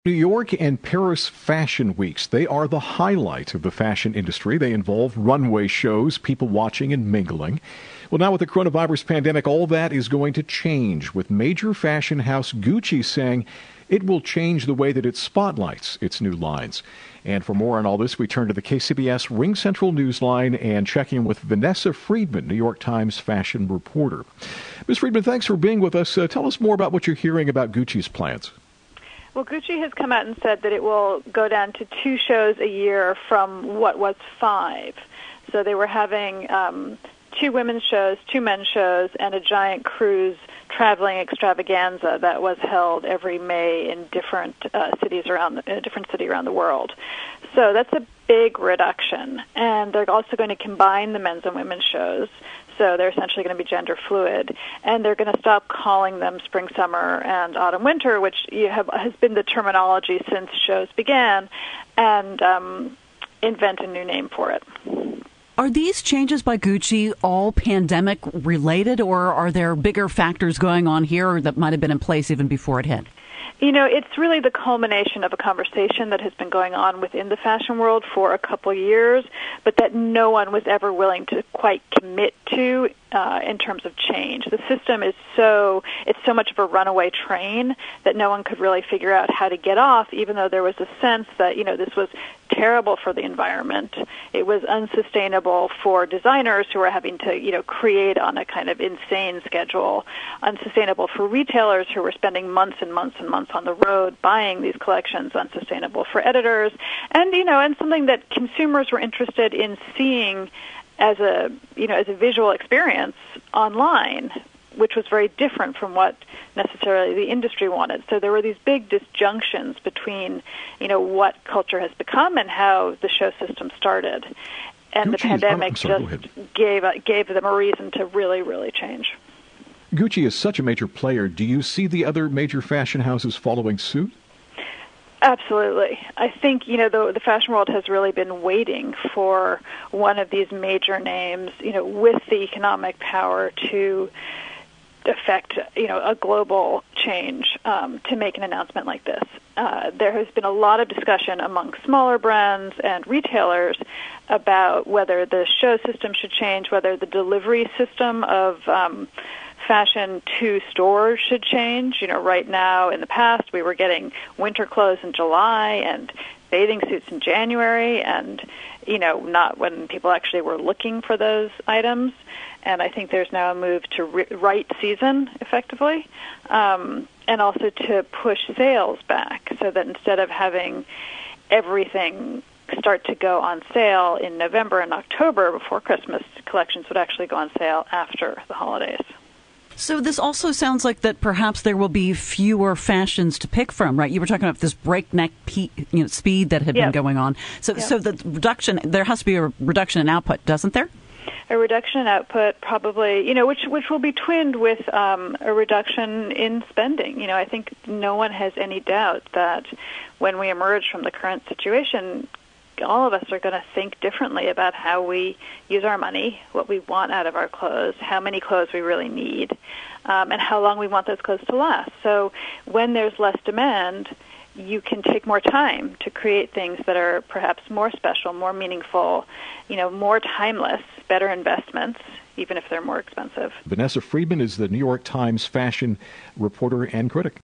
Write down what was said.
New York and Paris fashion weeks, they are the highlight of the fashion industry. They involve runway shows, people watching and mingling. Well, now with the coronavirus pandemic, all that is going to change, with major fashion house Gucci saying it will change the way that it spotlights its new lines. And for more on all this, we turn to the KCBS Ring Central Newsline and check in with Vanessa Friedman, New York Times fashion reporter. Ms. Friedman, thanks for being with us. Tell us more about what you're hearing about Gucci's plans. Well, Gucci has come out and said that it will go down to 2 shows a year from what was 5. So they were having 2 women's shows, 2 men's shows, and a giant cruise traveling extravaganza that was held every May in different cities around the world. So that's a big reduction, and they're also going to combine the men's and women's shows. So they're essentially going to be gender fluid, and they're going to stop calling them spring, summer, and autumn, winter, which has been the terminology since shows began, and invent a new name for it. Are these changes by Gucci all pandemic related, or are there bigger factors going on here that might have been in place even before it hit? You know, it's really the culmination of a conversation that has been going on within the fashion world for a couple years, but that no one was ever willing to quite commit to in terms of change. The system is so much of a runaway train that no one could really figure out how to get off, even though there was a sense that, this was terrible for the environment. It was unsustainable for designers who were having to, create on a kind of insane schedule, unsustainable for retailers who were spending months and months and months on the road buying these collections, unsustainable for editors, and, and something that consumers were interested in seeing as a visual experience online, which was very different from what necessarily the industry wanted. So there were these big disjunctions between, what culture has become and how the show system started. And the pandemic gave them a reason to really, really change. Gucci is such a major player. Do you see the other major fashion houses following suit? Absolutely. I think, the fashion world has really been waiting for one of these major names, with the economic power to affect, a global change, to make an announcement like this. There has been a lot of discussion among smaller brands and retailers about whether the show system should change, whether the delivery system of fashion to stores should change. Right now, in the past, we were getting winter clothes in July and bathing suits in January, and, not when people actually were looking for those items. And I think there's now a move to right season, effectively, and also to push sales back so that instead of having everything start to go on sale in November and October before Christmas, collections would actually go on sale after the holidays. So this also sounds like that perhaps there will be fewer fashions to pick from, right? You were talking about this breakneck speed that had been going on. So the reduction, there has to be a reduction in output, doesn't there? A reduction in output, probably, which will be twinned with a reduction in spending. I think no one has any doubt that when we emerge from the current situation, all of us are going to think differently about how we use our money, what we want out of our clothes, how many clothes we really need, and how long we want those clothes to last. So when there's less demand, you can take more time to create things that are perhaps more special, more meaningful, more timeless, better investments, even if they're more expensive. Vanessa Friedman is the New York Times fashion reporter and critic.